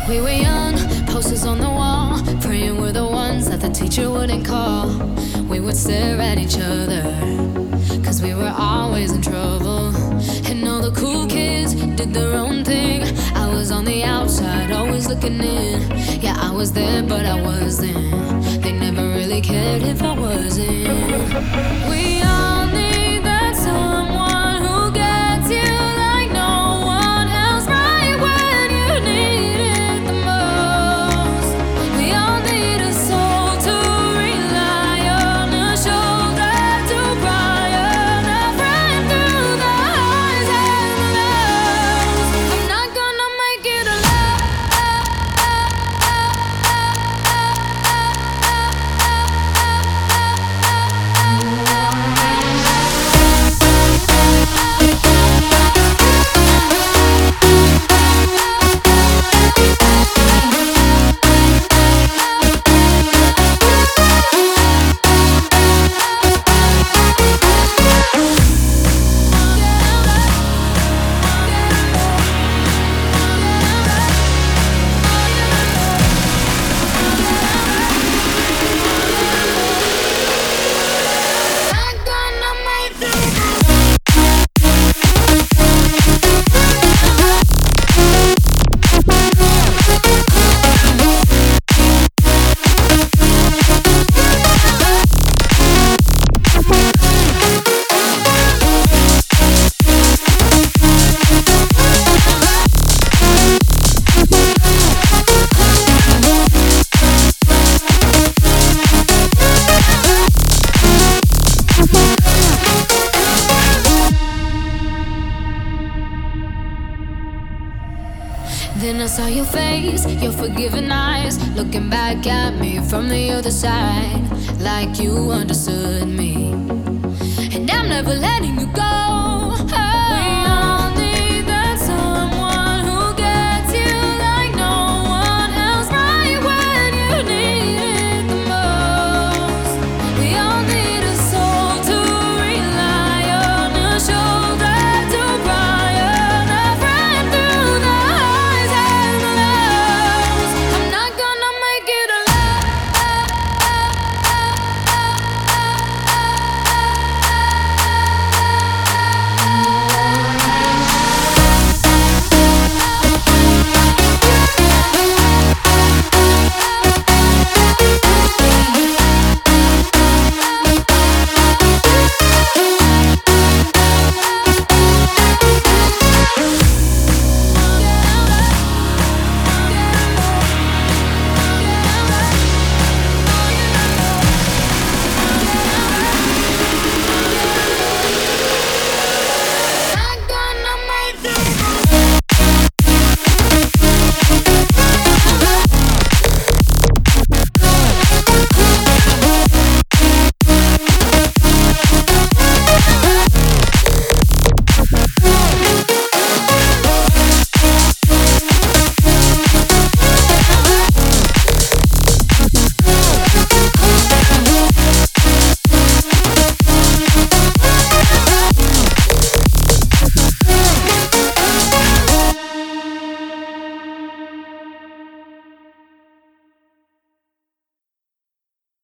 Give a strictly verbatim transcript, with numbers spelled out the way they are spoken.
We were young, posters on the wall, praying we're the ones that the teacher wouldn't call. We would stare at each other, cause we were always in trouble. And all the cool kids did their own thing. I was on the outside, always looking in. Yeah, I was there, but I wasn't. They never really cared if I wasn't. We all need that someone who gets you like no one else, right when you need it the most. We all need a soul to rely on, a shoulder to cry on, a friend through the highs and the lows. I'm not gonna make it alone. Then I saw your face, your forgiving eyes, looking back at me from the other side, like you understood me. And I'm never letting you go.